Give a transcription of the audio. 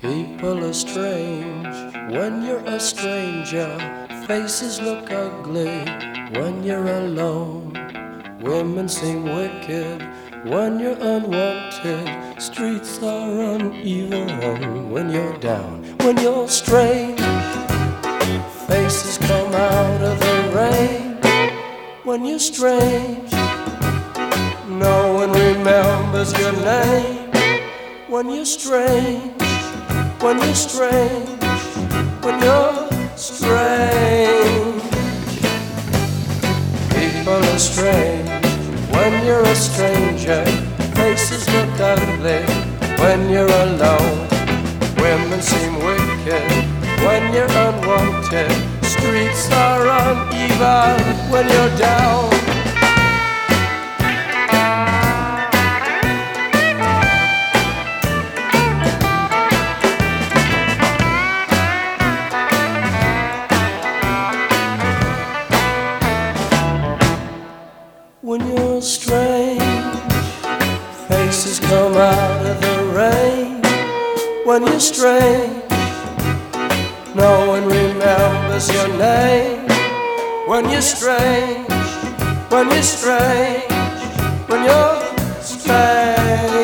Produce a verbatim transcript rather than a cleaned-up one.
People are strange when you're a stranger. Faces look ugly when you're alone. Women seem wicked when you're unwanted. Streets are uneven when you're down. When you're strange, faces come out of the rain. When you're strange, no one remembers your name. When you're strange, when you're strange, when you're strange. People are strange when you're a stranger. Faces look ugly when you're alone. Women seem wicked when you're unwanted. Streets are uneven when you're down. When you're strange, faces come out of the rain. When you're strange, no one remembers your name. When you're strange, when you're strange, when you're strange.